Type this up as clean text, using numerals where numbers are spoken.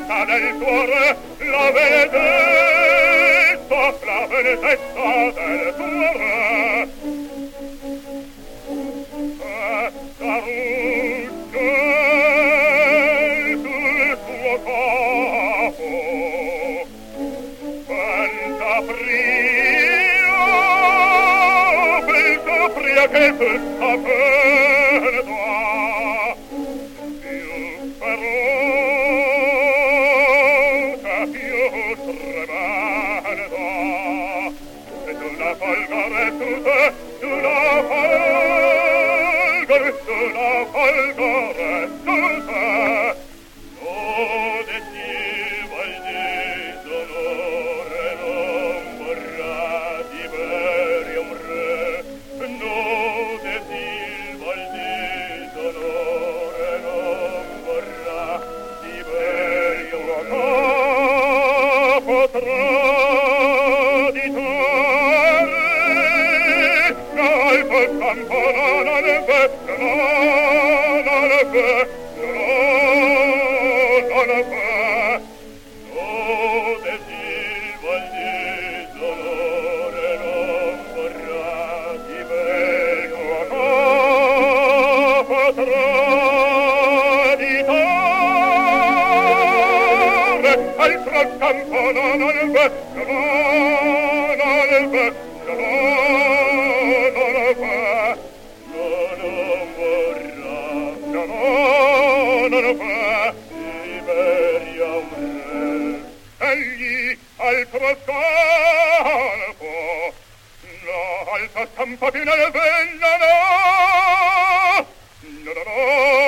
bellezza del tuo re, la bellezza del tuo re. Carucce sul tuo capo, pensa pria che questa pena più feroce, più tremenda, e tu la folgore tu la folgore tu te, ode ti vai disonore non vorrà di bere un re, node ti vai disonore non vorrà di bere un re, potrà campo non alve, non alve, ode silva il disonore non vorrà di bello potrà ditare altro campo non alve, non alve, egli altro scalpo, no, altro scampo più nel vento, no, no, no, no.